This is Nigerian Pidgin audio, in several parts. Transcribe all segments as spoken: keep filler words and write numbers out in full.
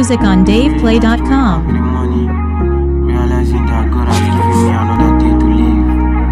music on dave play dot com. With the money, realizing that God has given me another day to live.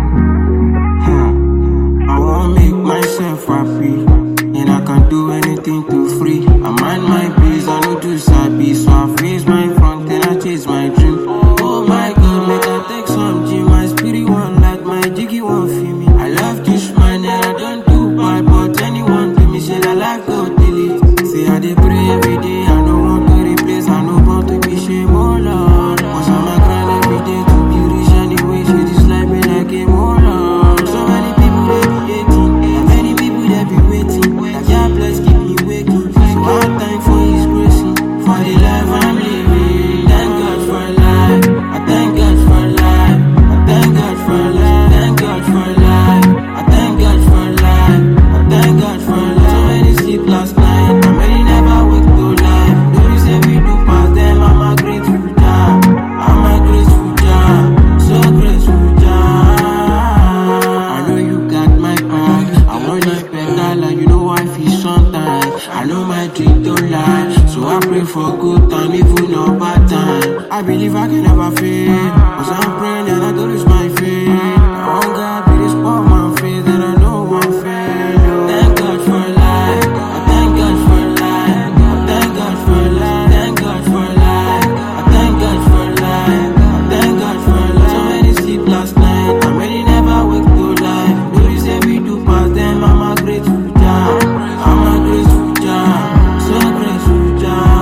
Huh. I wanna make myself happy, and I can do anything to free. I mind my biz, I know do sabi, so I face my front and I chase my dream. Oh my God, make I take some gym. My spirit one like my jiggy won't feel me. I love this man and I don't do bad, but anyone do me shit I like go delete. See I dey pray every day, I don't want to replace, I know want to be shame, oh Lord. Cause I'm a grind every day to be rich anyway, shit is like me like a moron. So many people they be hating, and many people they be waiting. That God bless keep me waking, so I thank for his grace, for the life I'm living. Thank God for life, I thank God for life, I thank God for life, thank God for life, I thank God for life, I thank God for life. So many sleep last night, and many never wake to life. Do you say we do past them? I'm a grateful job, I'm a grateful job, so grateful job. I know you got my back, I want it better, like you know I feel sometimes. I know my dream don't lie, so I pray for good time, even no bad time. I believe I can never fail, cause I'm praying and I don't lose my faith. I want God be this part my faith, and I know I'm fail. Thank God for life, I thank God for life, I thank God for life, thank God for life, I thank God for life, I thank God for life. So many sleep last night, and many never wake to life. Do you say we do past them? I'm a grateful job, I'm a grateful job, so grateful job.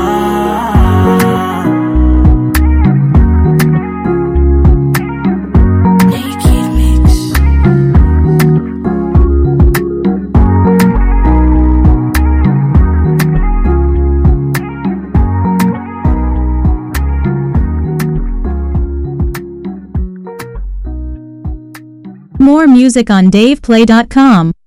Naked Mix. More music on dave play dot com.